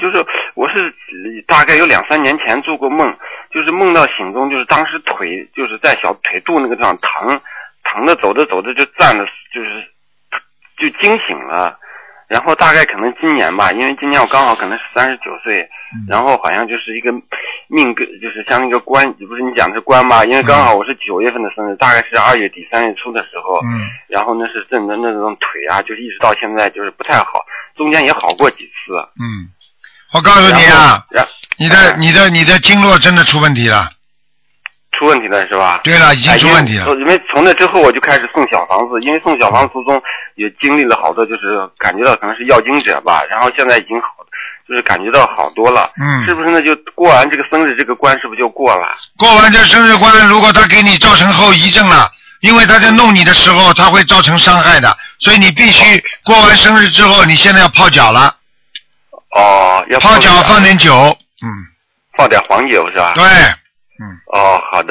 就是我是大概有2-3年前做过梦，就是梦到醒中，就是当时腿就是在小腿肚那个地方疼的走着走着就站了，就惊醒了。然后大概可能今年吧，因为今年我刚好可能是39岁，然后好像就是一个命格，就是像那个官，不是你讲的是官吧？因为刚好我是9月份的生日，大概是2月底3月初的时候，然后呢是真的那种腿啊，就是一直到现在就是不太好，中间也好过几次。 我告诉你啊，你的经络真的出问题了。 出问题了是吧？ 对了，已经出问题了。 因为从那之后我就开始送小房子，因为送小房子途中也经历了好多，就是感觉到可能是要经者吧，然后现在已经好，就是感觉到好多了。是不是呢？就过完这个生日这个关，是不是就过了？ 过完这生日关，如果他给你造成后遗症了，因为他在弄你的时候，他会造成伤害的，所以你必须过完生日之后，你现在要泡脚了。要泡脚，放点酒， 放点黄酒是吧？ 对。 好的。